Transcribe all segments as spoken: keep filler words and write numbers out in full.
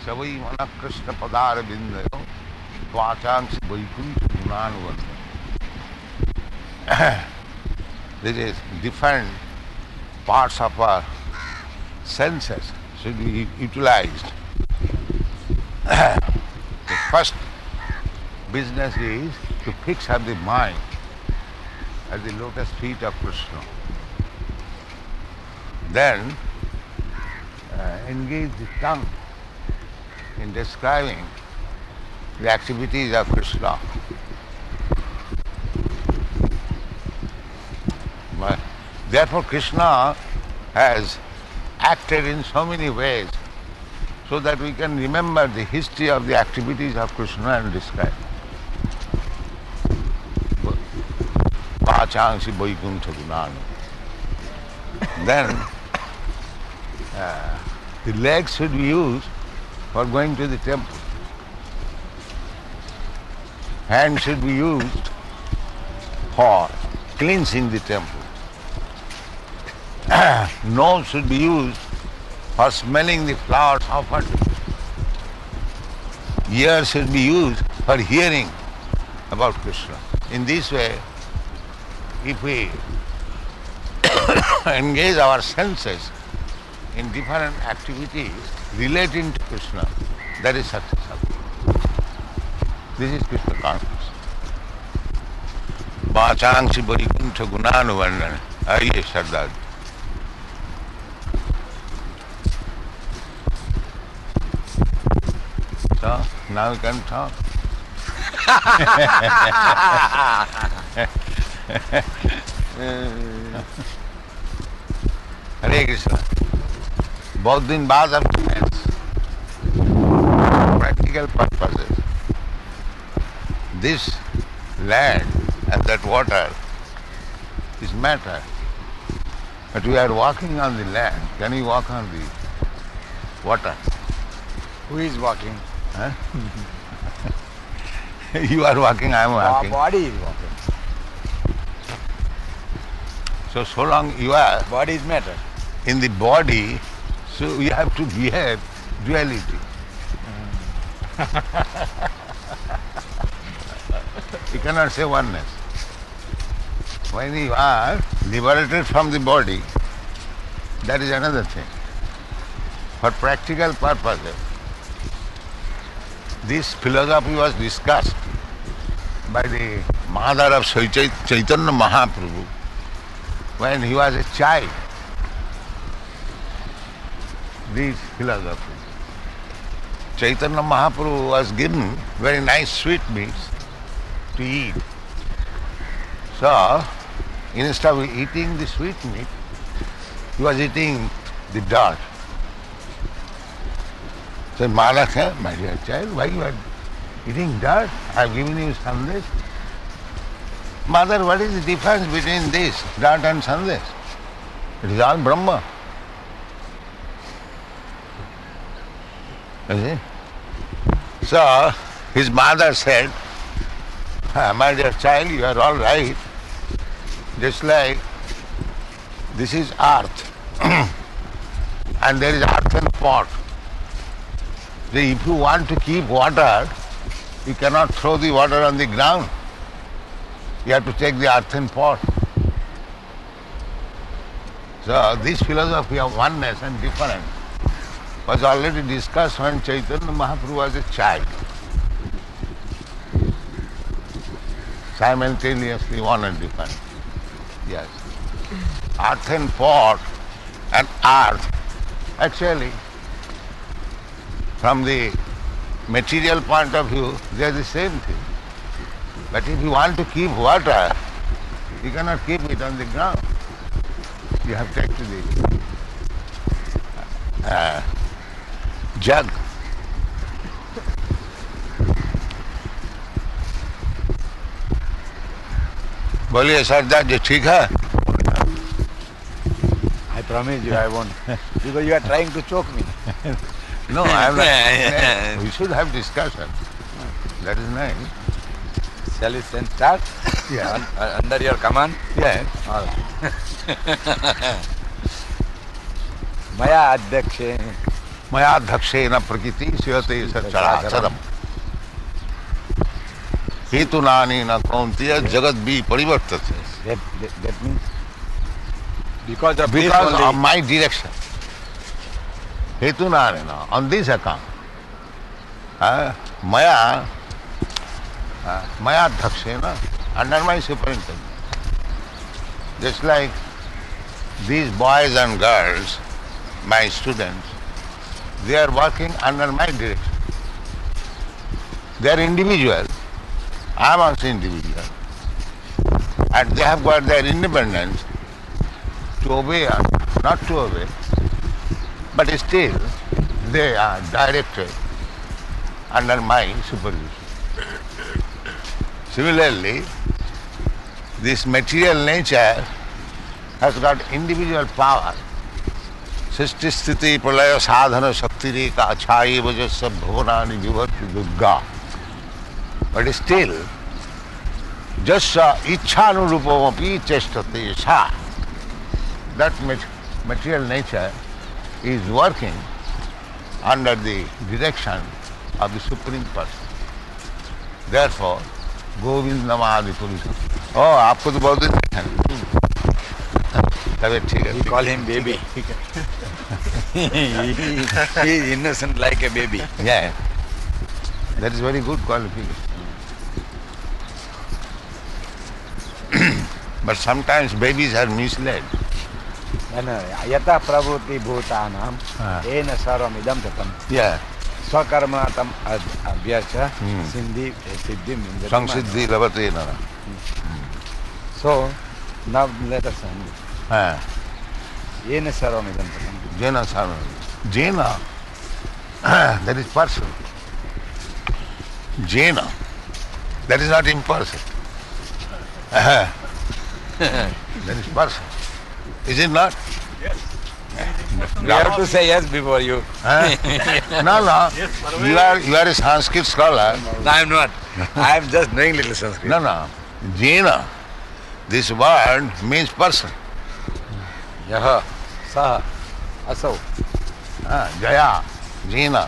Savai mana Krishna padara bindayo tvachansi vaikuncha gunanuvanda. There is different parts of our senses should be utilized. The first business is to fix up the mind at the lotus feet of Krishna. Then uh, engage the tongue in describing the activities of Krishna. But therefore Krishna has acted in so many ways so that we can remember the history of the activities of Krishna and describe. Vachangsi Vaikuntha Gunana. Then uh, the legs should be used for going to the temple. Hands should be used for cleansing the temple. Nose should be used for smelling the flowers offered. Ears should be used for hearing about Krishna. In this way, if we engage our senses in different activities relating to Krishna, that is successful. This is Krishna consciousness. Vachangsi Vaikuntha Gunanuvandana. Aye, Sardar. So, now we can talk. Hare Krishna. बहुत दिन बाद of practical purposes. This land and that water is matter. But we are walking on the land. Can we walk on the water? Who is walking? Huh? You are walking, I am walking. Our body is walking. So, so long you are Body is matter. in the body, so you have to behave duality. You cannot say oneness. When you are liberated from the body, that is another thing. For practical purposes, this philosophy was discussed by the mother of Chaitanya Mahaprabhu when he was a child. This philosophy. Chaitanya Mahaprabhu was given very nice sweetmeats to eat. So, instead of eating the sweetmeat, he was eating the dirt. So, Mother said, my dear child, why you are eating dirt? I have given you sandesh. Mother, what is the difference between this, dirt and sandesh? It is all Brahma. You see? So, his mother said, ah, my dear child, you are all right. Just like this is earth and there is earthen pot. So if you want to keep water, you cannot throw the water on the ground. You have to take the earthen pot. So this philosophy of oneness and difference was already discussed when Chaitanya Mahaprabhu was a child. Simultaneously one and different. Yes. Earthen pot and earth, actually, from the material point of view, they are the same thing. But if you want to keep water, you cannot keep it on the ground. You have to take to the uh, jug. बोलिए सरदार जी ठीक है? I promise you I won't. Because you are trying to choke me. No, I am not. We should have discussion. That is nice. Shall we then start? Yeah. Un- uh, under your command? Yes. All right. Maya Adyakshe maya dhakshena prakriti syate characharam. Hetunani na kauntiya jagat bhi parivartate. That, that, that means because of Because this only, of my direction. Hetunani na, on this account. Uh, maya, uh, maya dhakshena, under my superintendence. Just like these boys and girls, my students, they are working under my direction. They are individual. I am also individual. And they have got their independence to obey or not to obey. But still, they are directed under my supervision. Similarly, this material nature has got individual power. Srishti sthiti pralaya sadhana shakti ka achai vajasya bhavanani vibhati durga. But still, jasya ichhanurupamapi chestate sa. That material nature is working under the direction of the Supreme Person. Therefore, Govind Namadi Purusha. Oh, आपको तो बहुत दिन देखा है। तबीयत ठीक है। we call him baby. He is innocent like a baby. Yeah, that is very good qualification. But sometimes babies are misled. Yata pravruti bhutanam ena sarvam idam tatam. Yeah. Swakarmanatam abhyarcha sindhi siddhim indati. Samsiddhi lavate nara. So, now let us end. Ah. Ena sarvam idam tatam. Jena sarvam. Jena. That is person. Jena. That is not imperson. That is person. Is it not? We have to say yes before you. Huh? No, no. You are you are a Sanskrit scholar. No, I am not. I am just knowing little Sanskrit. No, no. Jena. This word means person. Yaha, saha, asau. Ah, Jaya, Jena.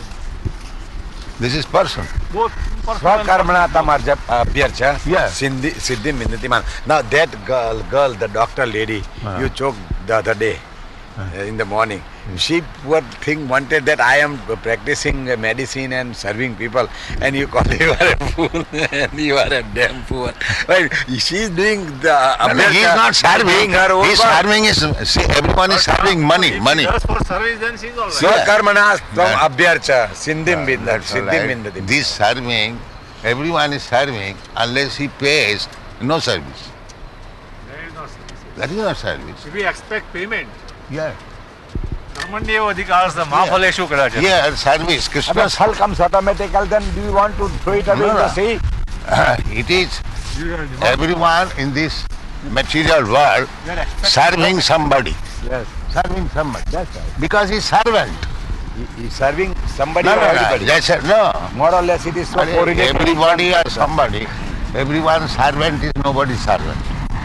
This is person. Both Swakarmana tamarja abhyarcha Yeah. sindhi siddhim indati man. Now that girl, girl, the doctor lady, Uh-huh. you choked the other day uh, in the morning. She poor thing wanted that I am practicing uh, medicine and serving people, and you call you are a fool and you are a damn fool. Well, she is doing the No, no, he is abhyarcha, not serving. doing her own He is work. serving is see, everyone is serving money, If money. he does for service, then she's all right. Swakarmana tam Yeah. abhyarcha sindhim Uh, vindati that's all siddhim right. vindati. This serving, everyone is serving unless he pays no service. There is no service. That is not service. If we expect payment, Yeah. Karmanyev adhikarastha mafaleshu kadachate. Yeah, service. But Krishna. hell comes automatically, then do you want to throw it away No, in no. the sea? It is You are everyone in this material world you are expecting serving somebody. Yes, Serving somebody. that's right. Because he's servant. He is serving somebody No, or no, no. everybody. That's it. No. More or less it is so correlated. Everybody or somebody. Everyone's servant is nobody's servant.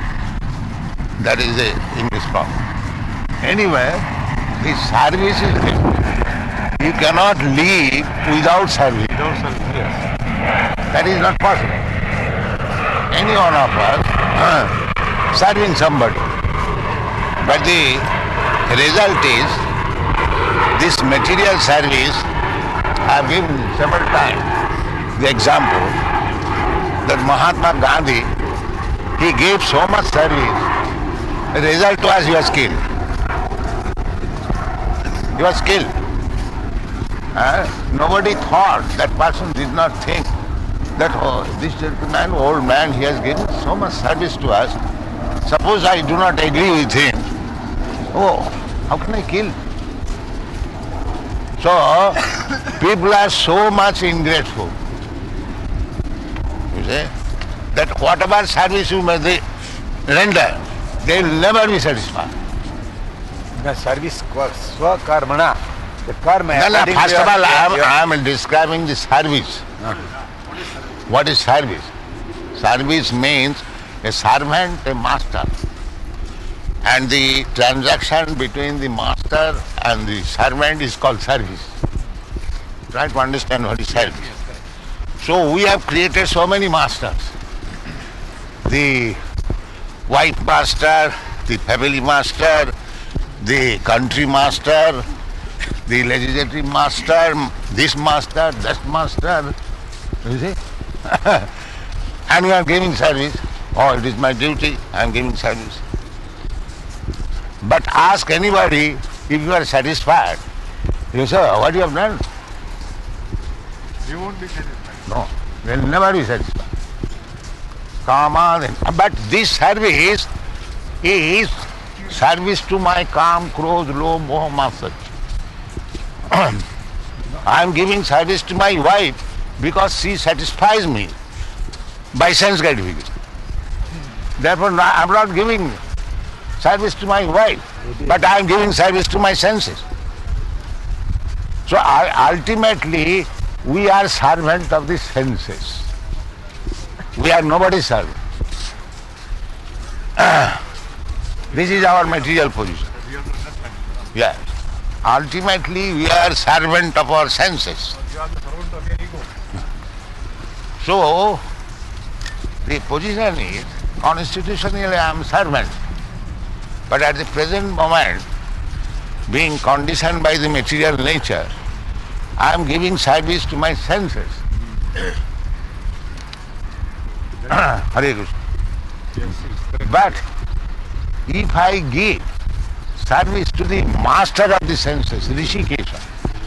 That is the English problem. Anyway, the service is there. You cannot live without service. without service. Yes. That is not possible. Any one of us uh, serving somebody. But the result is this material service, I have given several times the example that Mahatma Gandhi, he gave so much service, the result was he was killed. He was killed. Uh, nobody thought, that person did not think that oh, this gentleman, old man, he has given so much service to us. Suppose I do not agree with him. Oh, how can I kill? So, people are so much ingrateful. You see? That whatever service you may they render, they will never be satisfied. The service swakarmana, the karma. No, no, according to first your- of all, I am, your- I am describing the service. What is service? Service means a servant, a master. And the transaction between the master and the servant is called service. Try to understand what is service. So we have created so many masters. The wife master, the family master, the country master, the legislative master, this master, that master. You see? And we are giving service. Oh, it is my duty, I am giving service. But ask anybody if you are satisfied. You say, what you have done? You won't be satisfied. No, you will never be satisfied. Come on. But this service is service to my calm, clothes, low, moh, master. I am giving service to my wife because she satisfies me by sense gratification. Therefore, I am not giving service to my wife, but I am giving service to my senses. So I, ultimately, we are servant of the senses. We are nobody's servant. This is our material position. You have to understand. Yes. Ultimately, we are servant of our senses. You are the servant of your ego. So, the position is, constitutionally I am servant. But at the present moment, being conditioned by the material nature, I am giving service to my senses. Hare Krishna. Yes, yes, correct. But if I give service to the master of the senses, Rishikesha,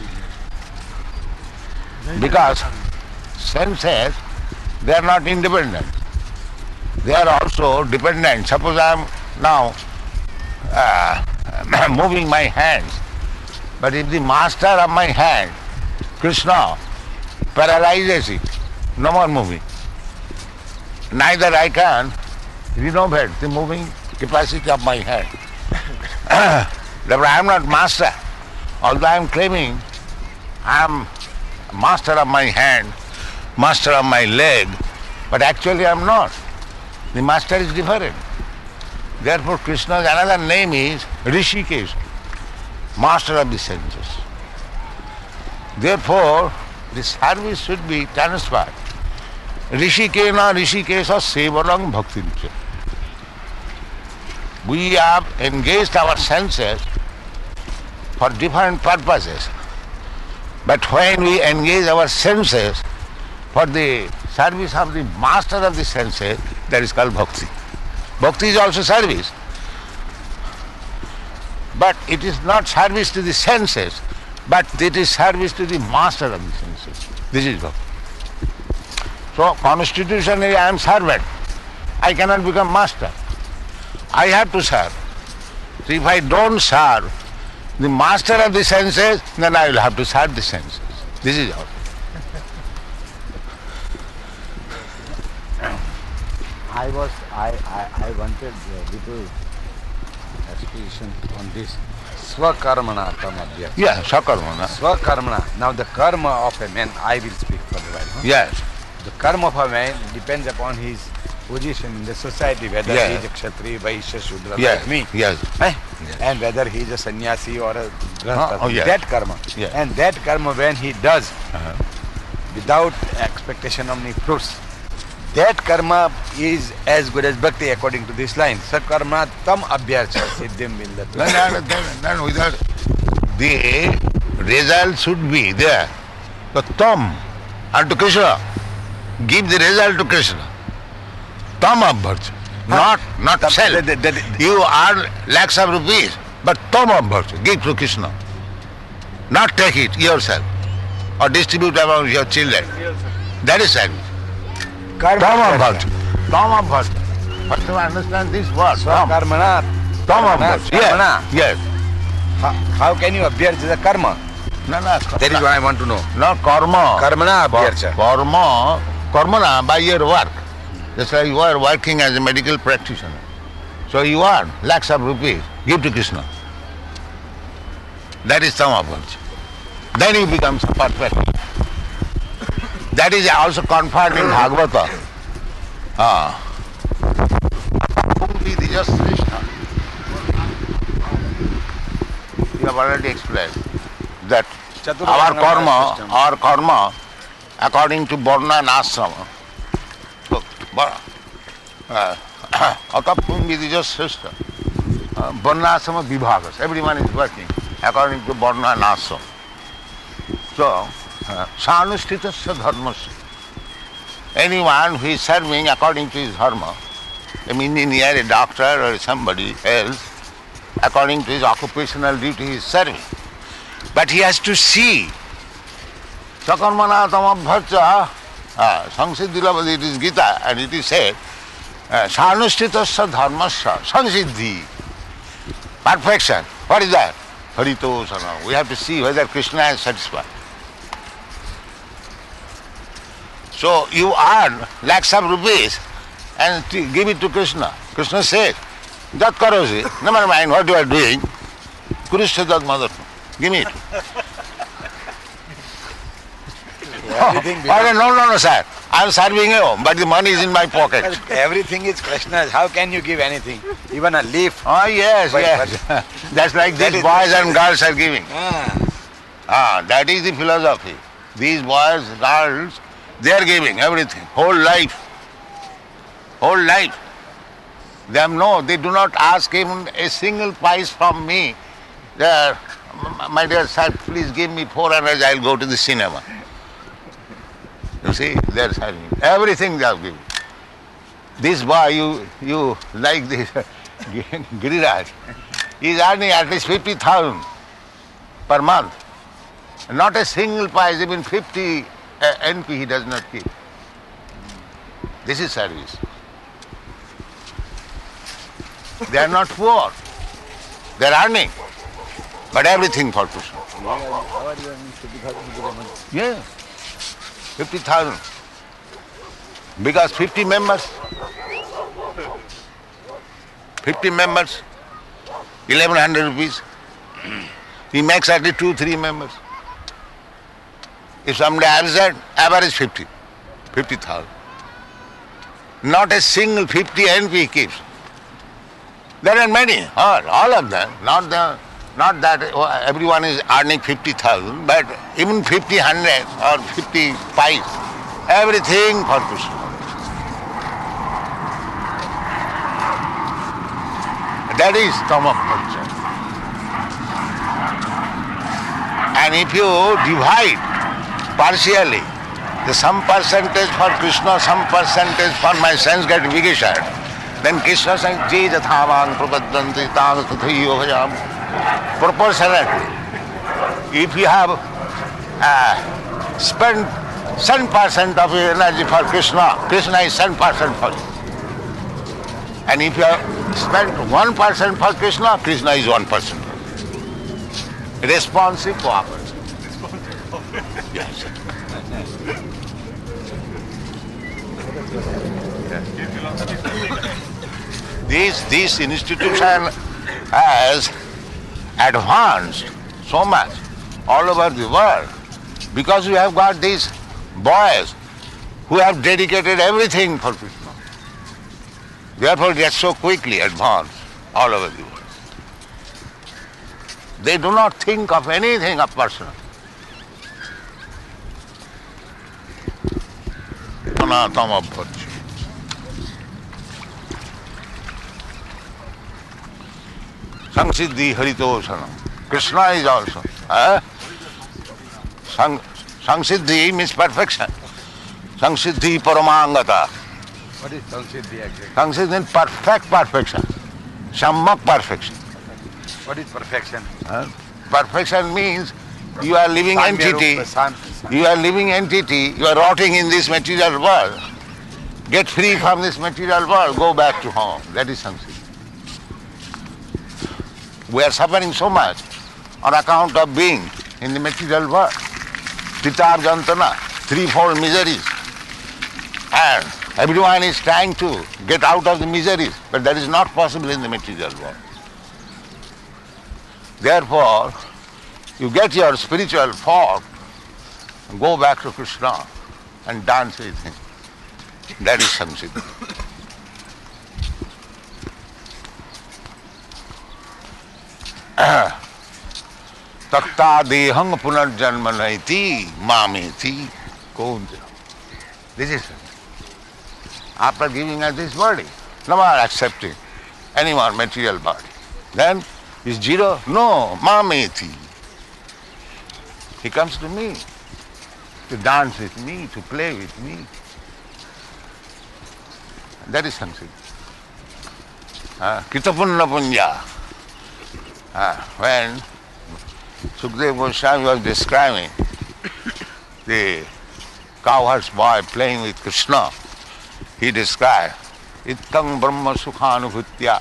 because senses, they are not independent. They are also dependent. Suppose I am now uh, moving my hands, but if the master of my hand, Krishna, paralyzes it, no more moving, neither I can renovate the moving capacity of my hand. Therefore, I am not master. Although I am claiming I am master of my hand, master of my leg, but actually I am not. The master is different. Therefore, Krishna's another name is Rishikesh, master of the senses. Therefore, the service should be transferred. Rishikena Rishikesha Sevanam Bhakti. We have engaged our senses for different purposes. But when we engage our senses for the service of the master of the senses, that is called bhakti. Bhakti is also service. But it is not service to the senses, but it is service to the master of the senses. This is bhakti. So constitutionally I am servant. I cannot become master. I have to serve. So if I don't serve the master of the senses, then I will have to serve the senses. This is how. I was, I, I, I wanted a little explanation on this. Swakarmana tamadhyam. Yeah, sakarmana. Swakarmana. Now the karma of a man, I will speak for a while. Huh? Yes. The karma of a man depends upon his position in the society, whether Yeah. he is a kshatriya, vaishya, shudra Yes. like me. Yes. Eh? Yes. And whether he is a sannyasi or a grahastha. Oh, yes. That karma. Yes. And that karma when he does Uh-huh. without expectation of any fruits, that karma is as good as bhakti according to this line. Sakarma tam abhyarcha siddhim vindatu. Then, then, then, then without the result should be there. The tam unto Krishna. Give the result to Krishna. Tam abharcha. Not, not Tam- self. that- that- that- You earn lakhs of rupees, but tam abharcha. Give to Krishna. Not take it yourself or distribute among your children. That is service. Karma Tam abhyarcha. abharcha. Tam abharcha. But to understand this word, tam. Swakarmana. Tam abharcha. Karmana. Yes. Yes. How, how can you abhyarcha the karma? No, no. That is what I want to know. No, karma. Karmana abhyarcha. Karma, karmana, by your work. Just like you are working as a medical practitioner. So you earn lakhs of rupees, give to Krishna. That is samabharcha. Then you become perfect. That is also confirmed in Bhagavata. Ah. Krishna. have already explained that Chaturanga our karma, system. our karma, according to Varna and Ashrama, look, Var- uh, Atapungidija system, uh, Varna Ashrama Vibhagas, everyone is working according to Varna and Ashrama. So, Sanusthitasya dharmasya. Anyone who is serving according to his dharma, an engineer, a doctor or somebody else, according to his occupational duty he is serving. But he has to see. Sakarmana tamabhacha, Samsiddhilabhadi, it is Gita, and it is said, Sanusthitasya dharmasya, Samsiddhi, perfection. What is that? Haritosana. We have to see whether Krishna is satisfied. So you earn lakhs of rupees and t- give it to Krishna. Krishna says, Jat karosi, never mind what you are doing, Kurusha Jat mother, give me it. Everything Oh, no, no, no, sir. I am serving you, but the money is in my pocket. becomes- everything is Krishna's. How can you give anything? Even a leaf. Oh, yes, But- yes. That's like That these is boys the- and girls are giving. Ah. Ah, that is the philosophy. These boys, girls, they are giving everything, whole life. Whole life. They have no, they do not ask even a single pice from me. They are, my dear sir, please give me four hundred, I'll go to the cinema. You see, they are serving. Everything they are giving. This boy, you, you like this, Giriraj, he is earning at least fifty thousand per month. Not a single pice, even fifty uh, N P he does not keep. This is service. They are not poor. They are earning. But everything for Krishna. Yeah. fifty thousand. Because fifty members. fifty members. eleven hundred rupees. He makes at least two, three members. If somebody absent, average fifty. fifty thousand. Not a single fifty N P he keeps. There are many, all, all of them. Not the, not that everyone is earning fifty thousand, but even fifty, hundred or fifty-five, everything for Krishna. That is Tamam culture. And if you divide partially, the some percentage for Krishna, some percentage for my sense gratification, then Krishna says, Je jathavan prapaddanti tang tathaiyo bhajam. Proportionately. If you have uh, spent seven percent of your energy for Krishna, Krishna is seven percent for you. And if you have spent one percent for Krishna, Krishna is one percent. Responsive cooperation. Yes. This, this institution has advanced so much all over the world because we have got these boys who have dedicated everything for Krishna. Therefore they are so quickly advanced all over the world. They do not think of anything of personal. Anatama Bhajya. Samsiddhi Haritosana. Krishna is also. Eh? Sang, Samsiddhi means perfection. Samsiddhi Paramangata. What is Samsiddhi actually? Samsiddhi means perfect perfection. Sammak perfection. What is perfection? Eh? Perfection means you are living Samya entity. Rupa, Sam- You are living entity. You are rotting in this material world. Get free from this material world. Go back to home. That is Samsiddhi. We are suffering so much on account of being in the material world. Pitar Jantana, threefold miseries. And everyone is trying to get out of the miseries, but that is not possible in the material world. Therefore, you get your spiritual form, go back to Krishna and dance with him. That is Samsiddhi. takta dehang punarjanma naiti mameti konja. This is it. After giving us this body, no more accepting any more material body. Then is zero? No, mameti. He comes to me to dance with me, to play with me. That is something. Uh, Kitapunna punya. Uh, when Sukadeva Goswami was describing the cowherd's boy playing with Krishna, he described Ittang Brahma Sukhanubhutya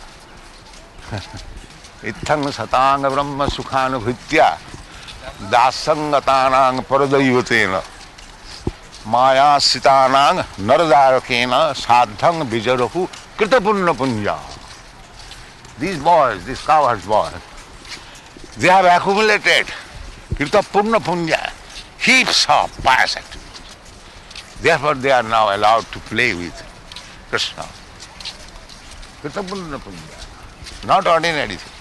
Ittang Satanga Brahma Sukhanubhutya Dasangatanang Paradayutena Maya Sitanang Naradarakena Sadhang Bijarahu Kritapunna Punya. These boys, these cowherd's boys, they have accumulated Kritapunna Punya, heaps of pious activities. Therefore they are now allowed to play with Krishna. Kritapunna Punya, not ordinary thing.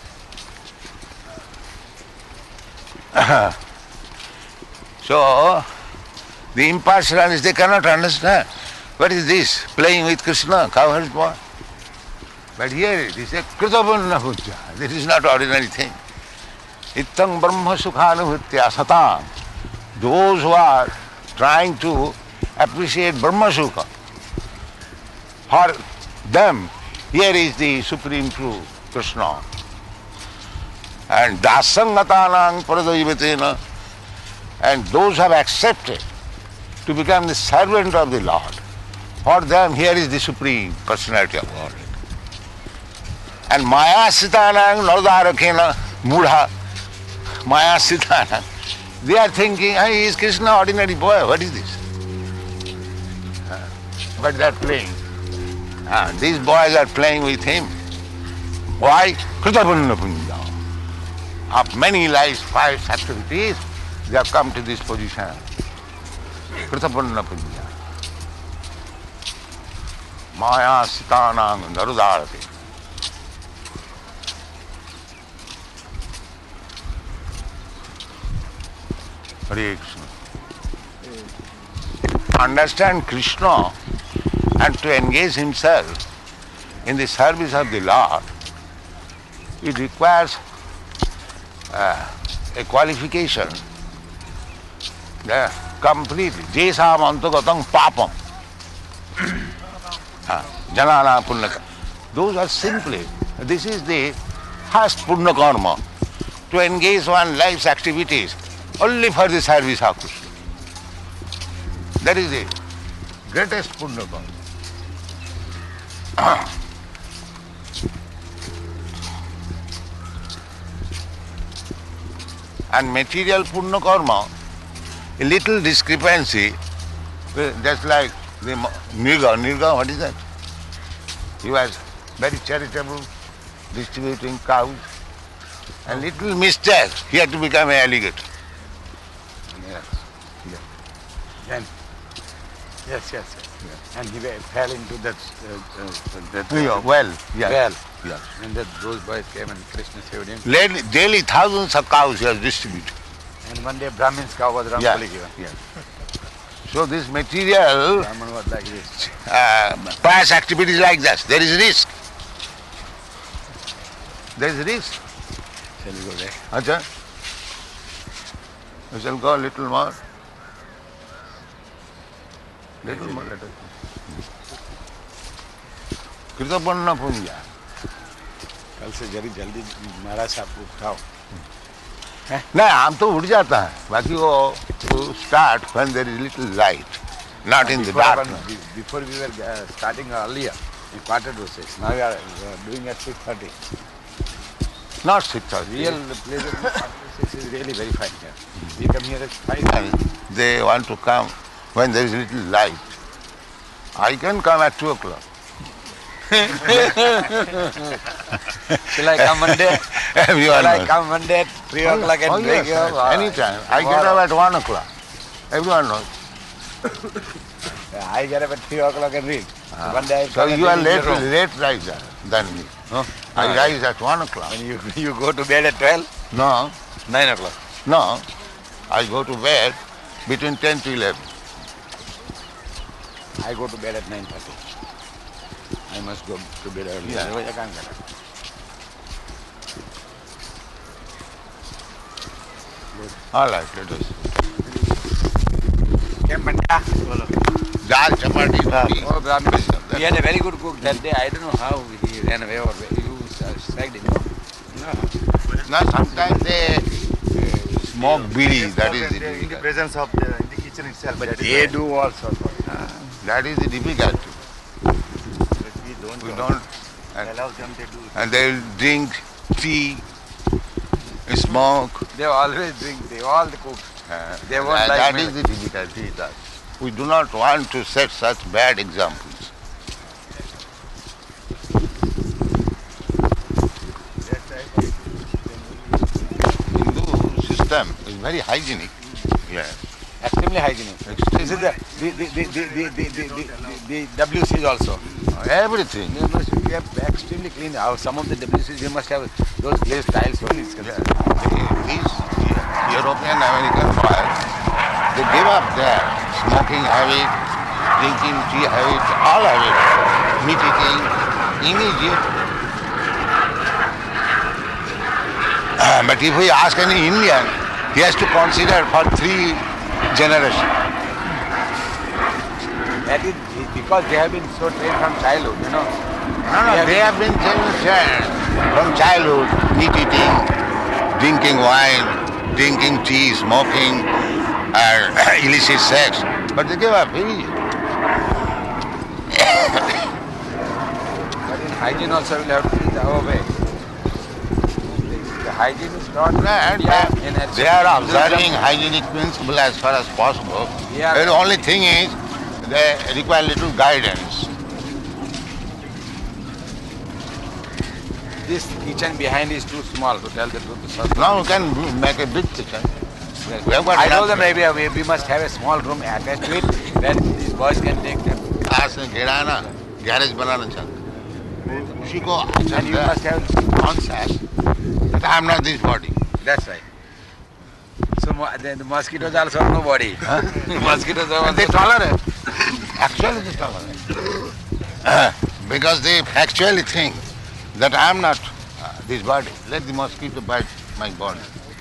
So, the impartialists, they cannot understand. What is this? Playing with Krishna, cowherd's boy. But here it is a Kritapunna Punya. This is not ordinary thing. Ittang Brahma Sukhanubhutya Satam. Those who are trying to appreciate Brahma Sukha, for them, here is the Supreme Truth, Krishna. And Dasangatanang Paradaivatena, and those who have accepted to become the servant of the Lord, for them here is the Supreme Personality of Godhead. And Maya Sitanang Naradarakena Mudha, Maya Sitanang, they are thinking, hey, is Krishna ordinary boy? What is this? Uh, but they are playing. Uh, these boys are playing with him. Why? Kritapunna Punya. Of many lives, five activities, they have come to this position. Kritapunna Punya. Maya Sitanang Narudarate. Hare Krishna. Understand Krishna and to engage himself in the service of the Lord, it requires uh, a qualification uh, completely. Jesam antagatam papam. Janana punnaka. Those are simply, this is the first punna karma, to engage one's life's activities only for the service of Krishna. That is the greatest punna karma. And material punna karma, a little discrepancy, just like the Nirga. Nirga, what is that? He was very charitable, distributing cows, and little mistake, he had to become an alligator. Yes. Yes. And yes, yes, yes. yes. And he fell into that, uh, uh, that uh, Yeah, well, yeah. well. Yeah. And that those boys came and Krishna saved him. Daily, daily thousands of cows he has distributed. And one day Brahmin's cow was Yeah. wrongfully given. Yeah. So this material, Brahman was like this. uh, pious activities like that, there is risk. There is risk. Shall we go there? Acha? We shall go a little more. Little more, let us go. Kritapunna Punya. कल से जरी जल्दी महाराज साहब को उठाओ. नहीं, हम तो उठ जाता है. बाकी वो start when there is little light, not in the darkness. Before we were uh, starting earlier, we quarter to six. Now we are uh, doing at six thirty. Not six thirty. Real place of quarter to six is really very fine here. We come here at five. And they want to come when there is little light. I can come at two o'clock. Shall I come Monday? Everyone Shall I knows. come Monday at three Oh, o'clock yes. and Oh, break yes, you yes. up? Anytime. I get up at one o'clock. Everyone knows. I get up at three o'clock and read. Ah. One day I So come and you are read in late, your room. late riser than me. Huh? I No, rise at one o'clock. And you, you go to bed at twelve? No, Nine o'clock. No, I go to bed between ten to eleven. I go to bed at nine thirty. I must go to bed early. Yeah. Otherwise I can't get up. All right, let us. Kem Pandya? Dal, chapati, roti. Oh, Brahmin. This and that. He had a very good cook that day. I don't know how he ran away or where you sacked him. No. Now sometimes they uh, smoke bidi, that is the in the difficult. presence of the, in the kitchen itself. But that is they why- do all sorts of. That is the difficulty. But we don't, We don't, and, allow them to do. and they'll drink tea, smoke. They always drink. They all the cooks. Uh, They won't that, like that me. is the difficulty. That we do not want to set such bad examples. Hindu system is very hygienic. Yeah. Extremely hygienic. This is the the the the the the, the, the, the, the W Cs also. Everything. They must be kept extremely clean. How some of the W Cs they must have those glazed tiles only. It's Yeah. considered. These European American boys, they give up their smoking habit, drinking tea habit, all habit, meat eating, immediate. Uh, but if we ask any Indian, he has to consider for three generations. That is because they have been so trained from childhood, you know. No, no, they have been trained from childhood, meat eating, drinking wine, drinking tea, smoking, uh, illicit sex. But they give up immediately. But in hygiene also will have to be our way. The hygiene is not And yeah, they, in they are observing hygienic principle as far as possible. Yeah. The only thing is they require little guidance. This kitchen behind is too small to tell the truth. So Now we can make a big kitchen. We have got I told them enough- maybe we, we must have a small room attached to it where these boys can take them. आज से घेरा ना garage बनाना चाहते हैं। उसी को And you must have. concept that I am not this body. That's right. So mo- then the mosquitoes also have no body. Mosquitoes have And they also. tolerate. Actually they tolerate. Because they actually think that I am not uh, this body. Let the mosquito bite my body.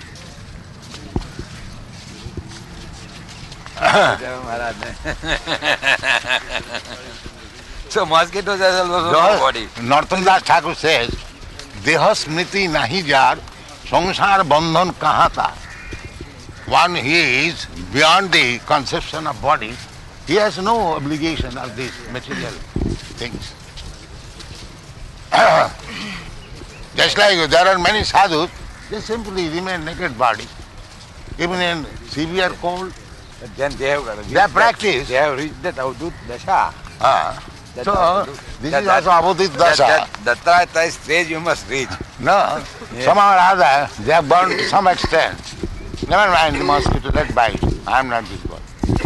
So mosquitoes have also no body. Northern Das Thakur says, Deha smriti nahi jar, sangsar bandhan kahan ta. One he is beyond the conception of body, he has no obligation of these material things. Just like there are many sadhus, they simply remain naked body. Even in severe cold, But then they have reached Their that- practice. They have reached that avadut dasha. ah, That so avadut- this that- is also avadit That, dasha. that, that, that stage you must reach. No, Yeah. somehow or other they have burned to some extent. Never mind the mosquito, let bite. I am not this body.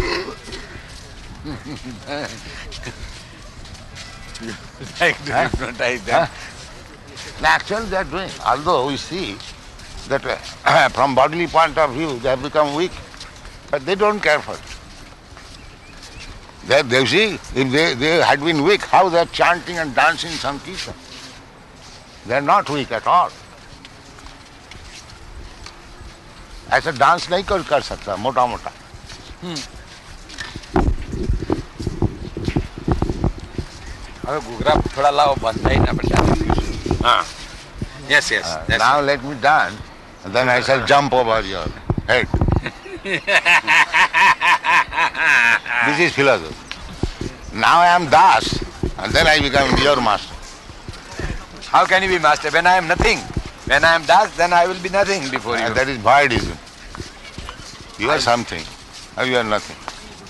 Like to Huh? hypnotize them. Now, actually they are doing, although we see that uh, from bodily point of view they have become weak, but they don't care for it. They, they see, if they, they had been weak, how they are chanting and dancing Sankirtan. They are not weak at all. ऐसा dance नहीं कर कर सकता मोटा मोटा હવે ઘૂઘરા થોડા લાવો બંધ થઈ ના પડશે हाँ yes yes now let me dance and then I shall jump over your head. This is philosophy. Now I am Das and then I become your master. How can you be master when I am nothing? When I am Das, then I will be nothing before you. And that is voidism. You are something or you are nothing.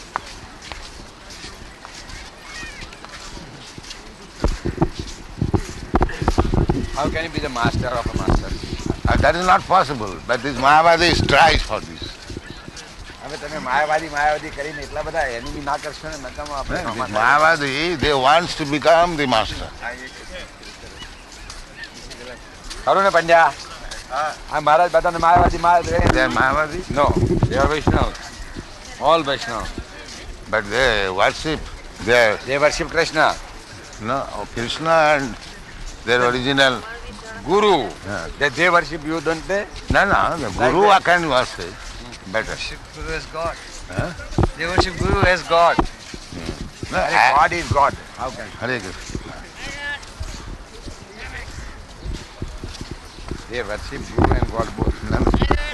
How can you be the master of a master? And that is not possible. But this Mahavadi strives for this. હવે તમે માયાવાદી માયાવાદી કરીને એટલા બધા એની બી ના કરશો ને નકામો આપણે This Mahavadi, they wants to become the master. ખરું ને Pandya I'm Maharaj Bhadan, Mayavadi, Maharaj. They are Mayavadi, No, they are Vaishnavas. All Vaishnavas. but they worship their, They worship Krishna. no, Krishna and their original. Guru. Yeah. That they worship you, don't they? No, no, the Guru that. can worship better. Worship Guru as God. Huh? They worship Guru as God. No, Hare, I- God is God. How can? Hare Krishna. They worship Guru and God both. No, no.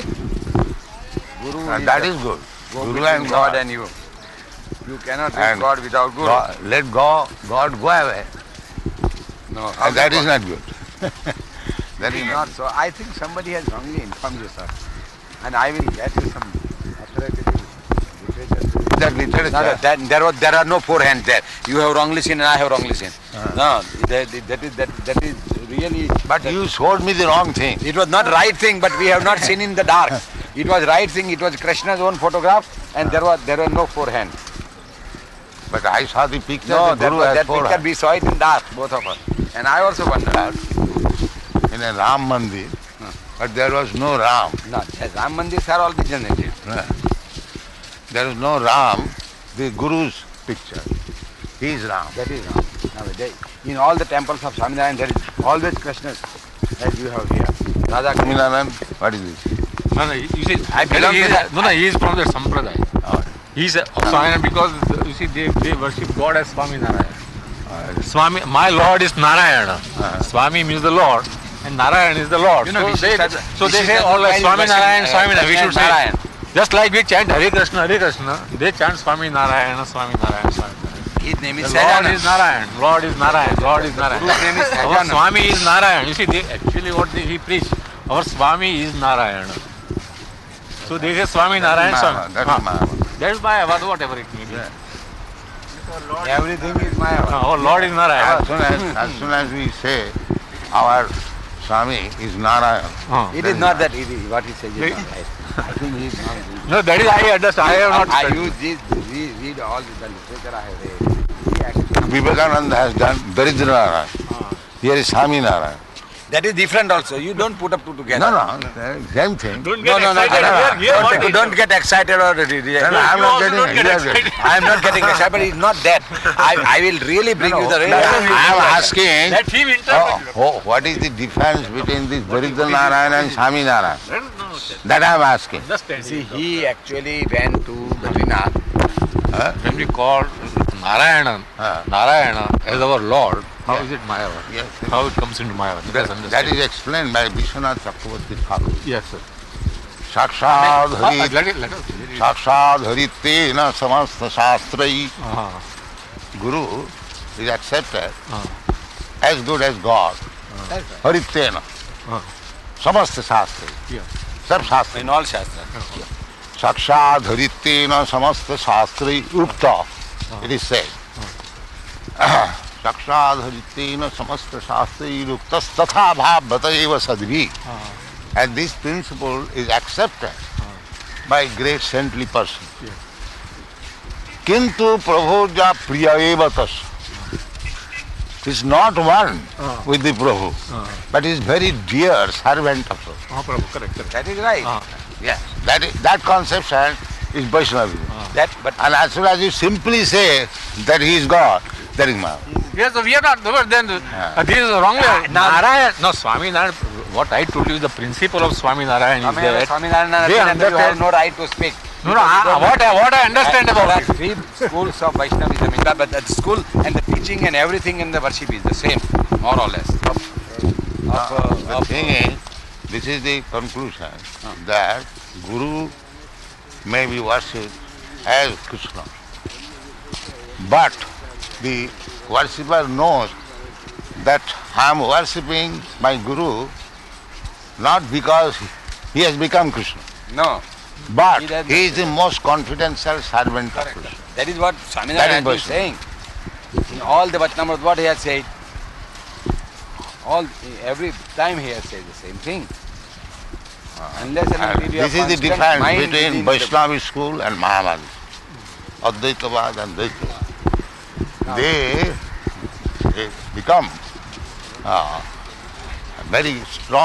Guru And is that the is good. go Guru between and God God. and you. You cannot reach And God without Guru. God, let go, God go away. No, how And that can is God- not good. That is It's not not so. I think somebody has wrongly informed you, sir. And I will get you some authoritative literature. that literature. No, no, that, there, was, there are no four hands there. You have wrongly seen and I have wrongly seen. Ah. No, that, that, is, that, that is really... But that- you showed me the wrong thing. It was not right thing, but we have not seen in the dark. It was right thing. It was Krishna's own photograph, and there was there were no four hands. But I saw the picture, No, the that, Guru was, has that four picture hands. we saw it in dark, both of us. And I also wondered. In a Ram Mandir, but there was no Ram. No, yes, Ram Mandirs are all degenerated. Yeah. There is no Ram, the Guru's picture. He is Ram. That is Ram. Now, they, in all the temples of Swaminarayan, there is always Krishna, as you have here. Radha Krishna. Swaminarayan, what is this? No, no, you see, I belong he to is, that. no, no, he is from the Sampradaya. Oh. He is a Swaminarayan because you see they, they worship God as Swami Narayan. Swami, my Lord is Narayana. Uh-huh. Swami means the Lord, and Narayan is the Lord. You know, so we they, should start- so we they should say start all like while Swami worship, Narayan, uh, Swami Narayan. We Krishna should and say Narayan. just like we chant Hare Krishna, Hare Krishna. They chant Swami Narayana, Swami Narayana, Swami Narayana. His name is The Lord Sajana. is Narayan, Lord is Narayan, Lord is Narayan. Guru's name is Our Sajana. Swami is Narayan. You see, they, actually what they, he preached, our Swami is Narayana. So they say Swami Narayan, Maya, Swami. that Huh. is Maya. That is Maya, whatever it may be. Yeah. Everything is Maya. Uh, our Lord is Narayan. As soon as, as soon as we say our Swami is Narayan, Uh, It is not that it is, what he says is not right. I think he is not. no, that is I understand. I have not I studied. use this, read, read all the, the literature I have read. He actually, Vivekananda has done Daridra Narayan. Here is Swami Narayan. that is different also. You don't put up two together. No, no, same thing. Don't No, get no, no, excited. no, no, Here, here, what Don't, is- don't get excited or re- re- No, no, I'm You not also getting don't it. get You are excited. getting- I am not getting excited, but it's not that. I, I will really bring you the real. No, I am asking, Let him oh, interpret. oh, what is the difference between this Daridra Narayan and Swami Narayan? No, no, no, That I am asking. understand. See, he actually went to Badrinath. Huh? When we call Narayana, Ah. Narayana as our Lord, how Yeah. is it Mayavad? Yes, yes. How it comes into Mayavad? Let us That, understand. that is explained by Vishwanath Chakravarti Thakur. Yes, sir. Sakshad Uh, Hari, let it, let us. Sakshad Haritena Samasta Shastrai. Uh, Guru is accepted uh, as good as God. Haritena. uh, Samasta Shastrai. yeah. Sab Shastrai. In all Shastra. Sakshad Haritena Samasta Shastrai Ukta. It is said. Sakshad Haritena Samasta Shastrai Uktas Tatha Bhavata Eva Sadvi. And this principle is accepted by great saintly person. Yes. Kintu Prabhuja Priya Eva Tas. Is not one Ah. with the Prabhu, Ah. but is very dear servant of Prabhu. Uh, Prabhu, correct, correct. That is right. Uh, Yes. That is, that conception is Vaishnavism. That, but And as soon as you simply say that he is God, that is Maya. yes, so we are not, but then uh, this is wrong. Uh, Narayan, no, Swami Narayan, what I told you, the principle of Swami Narayan is that. Swaminarayan, They you have understand- no right to speak. No, no, I, what, I, what I understand There about are it. three schools of Vaishnavism in that, but the school and the teaching and everything in the worship is the same, more or less. Of, of, uh, The of, thing is, this is the conclusion that Guru may be worshipped as Krishna. But the worshipper knows that I am worshipping my Guru not because he has become Krishna, no, but He does he is the most confidential servant of Krishna. that is what That Swaminarayan is is saying. In all the Vachanamrit, what he has said, all every time he has said the same thing. Unless and And until you have this is the constant difference mind between within the- Vaishnavi school and Mahavadi. Advaitavad and Dvaitavad. They, they become uh, very strong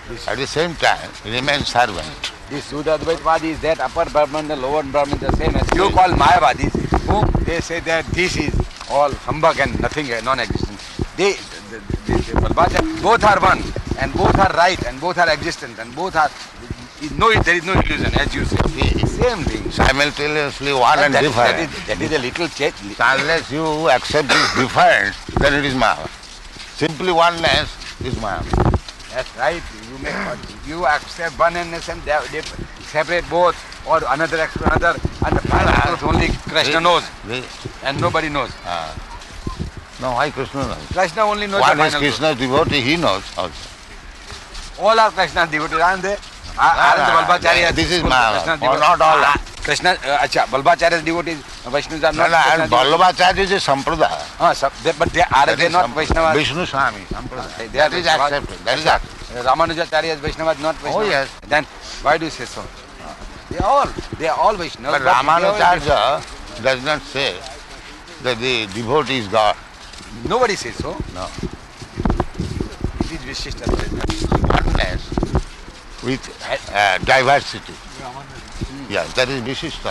At the same time, remain servant. This Shuddha-Advaitavadi is that upper Brahman, the lower Brahman, the same as you call Mayavadis, whom they say that this is all humbug and nothing, uh, non-existent. They, the, the, the, Vallabhacharya, both are one, and both are right, and both are existent, and both are, no, there is no illusion, as you say. Same thing. Simultaneously one and, that, different. That is, that is a little change. Unless you accept this different, then it is Maya. Simply oneness is Maya. That's right. You make you accept oneness and they, they separate both, or another accept another, and the final truth only Krishna knows, The, and nobody knows. uh, no, why Krishna knows? Krishna only knows One the is final truth. Krishna's devotee, he knows also. All are Krishna's devotees, aren't they? Aren't the Vallabhacharya? This is full Maya. Krishna's Or devotees? not all. Ah, Krishna, uh, acha, Vallabhacharya's devotees, Vaishnavas are No, not no, Krishna's and devotees. Vallabhacharya is a sampradaya. Ah, sub, they, but they, are That they is not Samp- Vaishnavas? Vishnu Swami, sampradaya. They, they are That is Vaishnavas. accepted. That is accepted. Ramanujacharya is Vaishnavas, not Vaishnavas. Oh, yes. Then why do you say so? They are all, they are all Vaishnavas. But they are all- Ramanujacharya does not say that the devotee is God. Nobody says so. No. It is Vishishta Advaita. Oneness with uh, diversity. Yes, that is Vishishta.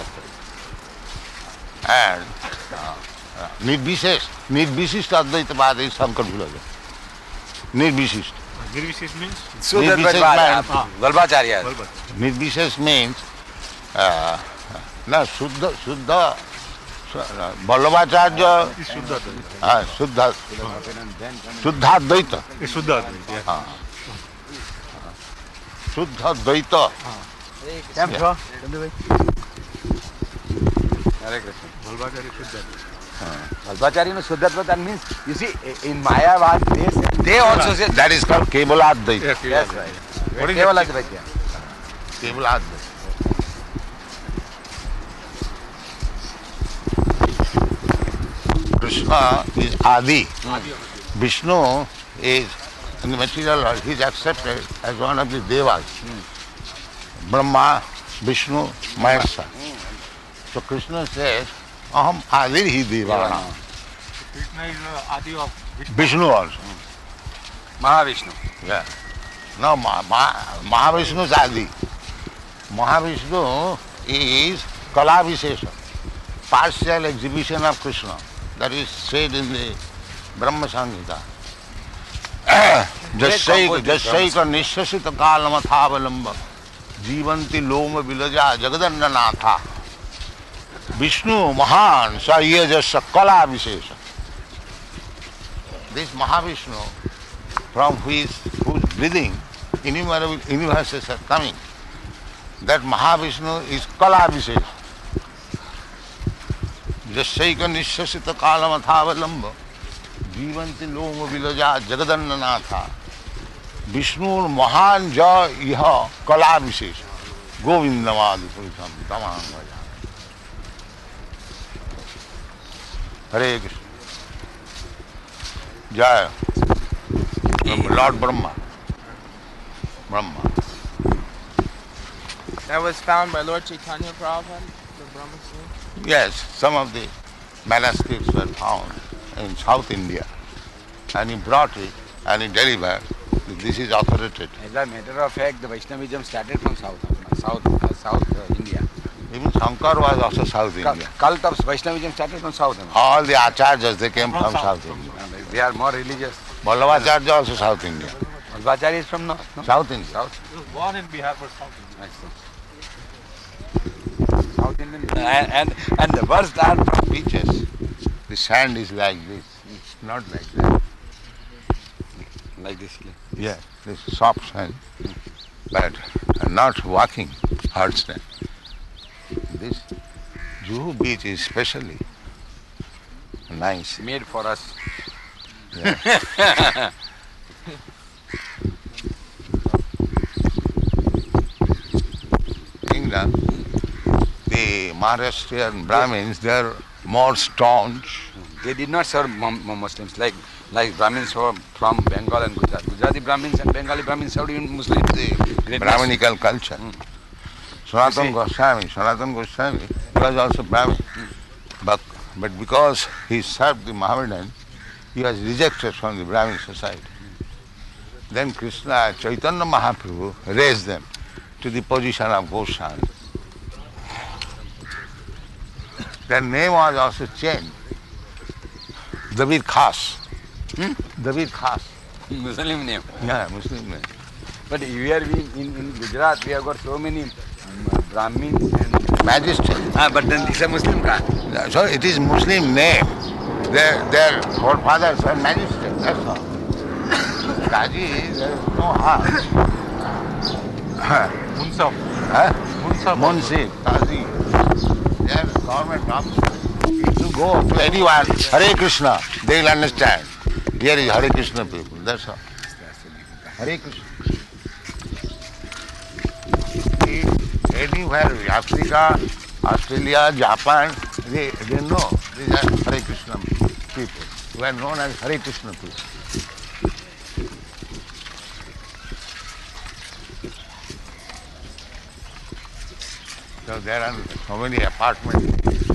And uh, uh, Nirvishesh, Nirvishisht Advaitavada is Shankar philosophy. Nirvishisht. Nirvishesh means? So Nirvishesh that man- Vallabhacharya. Nirvishesh means uh, no, Shuddha, Shuddha, uh, Vallabhacharya, uh, Shuddha, Shuddha Advaita. It's Shuddha Advaita, yeah. Shuddha Advaita. Keમ છો? Hare Krishna. Vallabhacharya Shuddha Advaita. Vallabhacharya no Shuddha means, you see, in Mayavad, they, say, they also say, That is called Kevala Advaita. Yeah, yes, Kevala. right. What is Kevala it? Advaita. Kevala Advaita. Krishna is Adi. Vishnu is, in the material world, he is accepted as one of the devas. Brahma, Vishnu, Mahesha. So Krishna says, Aham Adi hi Devana. Krishna is uh, Adi of Vishnu. Vishnu also. Mahavishnu. Yeah. No, Ma- Ma- Mahavishnu is Adi. Mahavishnu is Kala Vishesha, partial exhibition of Krishna. That is said in the Brahma Samhita. Jasaika jasaika nishasita kalamathavalamba jivanti loma vilaja jagadannanatha Vishnu Mahan Sayajasa Kala Vishesha. This Mahavishnu, from which whose breathing innumerable universes are coming, that Mahavishnu is Kala Vishesha. Jasaika nishasita kalamathavalamba जीवंती लोम विलजा जगदन्ननाथा विष्णु महान ज यह कला विशेष गोविंदमादि पुरुषम तमाम भजा हरे कृष्ण जय lord Brahma Brahma. That was found by Lord Chaitanya Prabhupada, the Brahma Sutta. Yes, some of the manuscripts were found in South India, and he brought it and he delivered. This is authoritative. As a matter of fact, the Vaishnavism started from South, South, uh, South uh, India. Even Shankar was also South Cul- India. Cult of Vaishnavism started from South India. All the acharyas, they came from South India. They are more religious. Vallabhacharya also South India. Vallabhacharya is from North, no? South India. South. He was born in Bihar but South India. I see. South Indian. And, and, and the worst are from Beaches, the sand is like this, not like that. like this. Yeah, this soft sand, but not walking hard sand. This Juhu beach is specially nice. Made for us. Yeah. England, the Maharashtrian Brahmins, they are more staunch. They did not serve Mu- Mu- Muslims like like Brahmins who are from Bengal and Gujarat. Gujarati Brahmins and Bengali Brahmins served even Muslims. The Great Brahminical culture. Sanatana Goswami, Sanatana Goswami was also Brahmin. But, but because he served the Mohammedan, he was rejected from the Brahmin society. Then Krishna, Chaitanya Mahaprabhu raised them to the position of Goswami. Their name was also changed. David Khas. Hmm? David Khas. Muslim name. Yeah, Muslim name. But here we, in, in Gujarat, we have got so many um, Brahmins and... Magistrate. Ah, but then this is a Muslim caste. So it is Muslim name. Their, their forefathers were magistrates, that's all. Kaji, there is no harm. Munsaf. Huh? Munsaf. Munsi, Kazi, they are government officers. If you go to anyone, Hare Krishna, they will understand. Here is Hare Krishna people, that's all. Hare Krishna. Anywhere, Africa, Australia, Japan, they, they know these are Hare Krishna people, who are known as Hare Krishna people. So there are so many apartments.